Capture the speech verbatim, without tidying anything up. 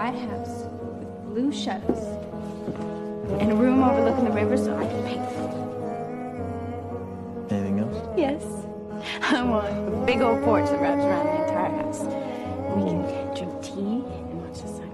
white house with blue shutters and a room overlooking the river so I can paint. Anything else? Yes. I want a big old porch that wraps around the entire house. We can drink tea and watch the sun.